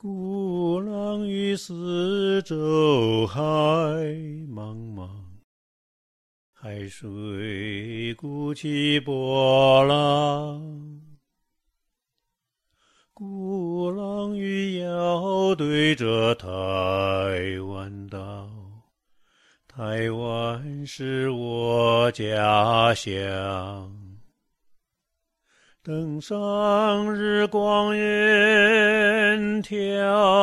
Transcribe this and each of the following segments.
鼓浪屿四周海茫茫，海水鼓起波浪。鼓浪屿要对着台湾岛，台湾是我家乡。登上日光远眺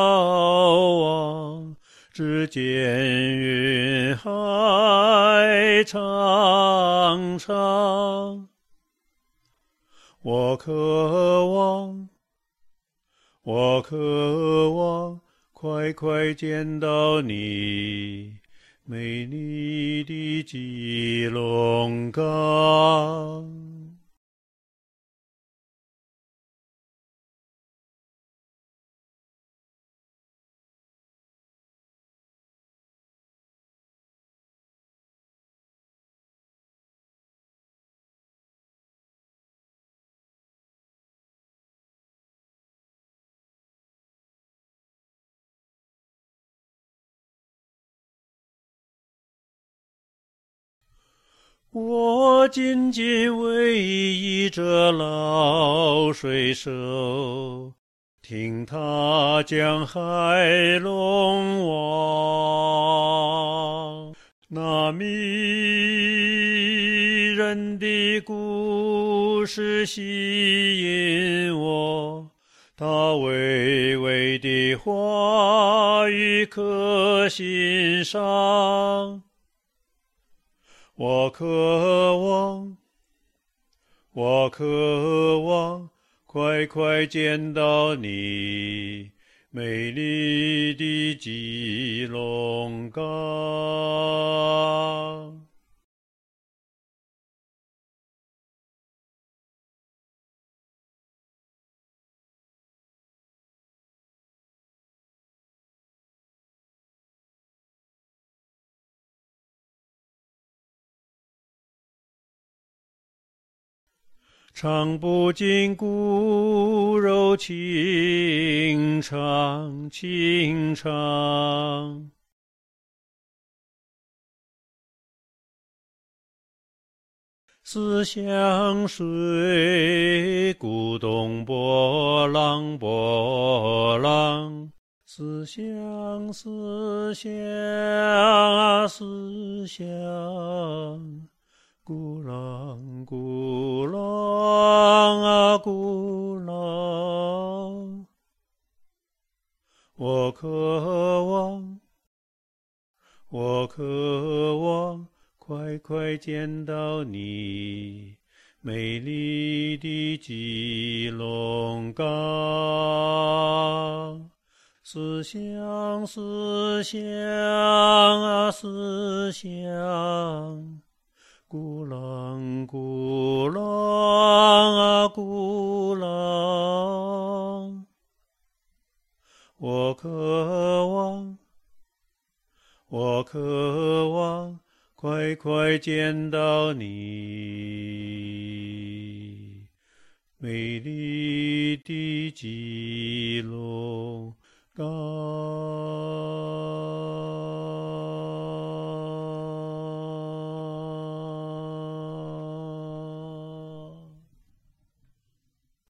望，只见云海长长。我渴望快快见到你，美丽的基隆港。我紧紧偎依着老水手，听他讲海龙王那迷人的故事，吸引我，他娓娓的话语可欣赏。我渴望快快见到你，美丽的基隆港。唱不尽骨肉情长，情长。思乡水，鼓动波浪，波浪。思乡，思乡啊，思乡。鼓浪，鼓浪啊，鼓浪。我渴望快快见到你，美丽的基隆港。思乡，思乡啊，思乡。鼓浪，鼓浪啊，鼓浪。我渴望快快见到你，美丽的基隆港。